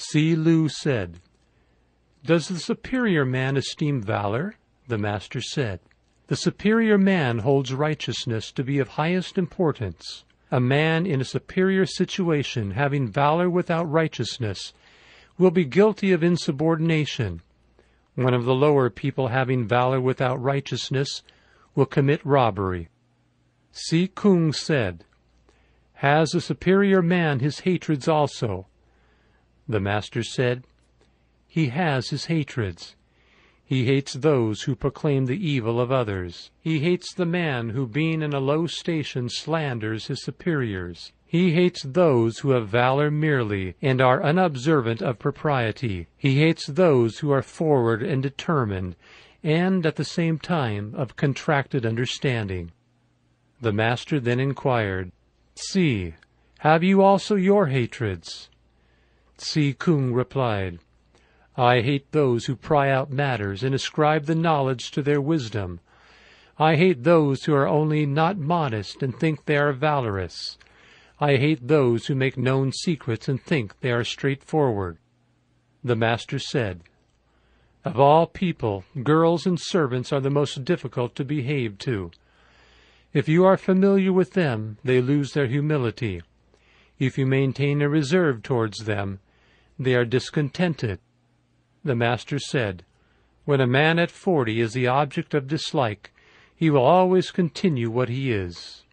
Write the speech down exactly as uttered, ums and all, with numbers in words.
Tsze Lu said, "Does the superior man esteem valor?" The master said, "The superior man holds righteousness to be of highest importance. A man in a superior situation having valor without righteousness will be guilty of insubordination. One of the lower people having valor without righteousness will commit robbery." Tsze Kung said, "Has a superior man his hatreds also?" The master said, "He has his hatreds. He hates those who proclaim the evil of others. He hates the man who, being in a low station, slanders his superiors. He hates those who have valor merely, and are unobservant of propriety. He hates those who are forward and determined, and at the same time of contracted understanding." The master then inquired, "Tsze, have you also your hatreds?" Tsze Kung replied, "I hate those who pry out matters and ascribe the knowledge to their wisdom. I hate those who are only not modest and think they are valorous. I hate those who make known secrets and think they are straightforward." The master said, "Of all people, girls and servants are the most difficult to behave to. If you are familiar with them, they lose their humility. If you maintain a reserve towards them, they are discontented." The master said, "When a man at forty is the object of dislike, he will always continue what he is."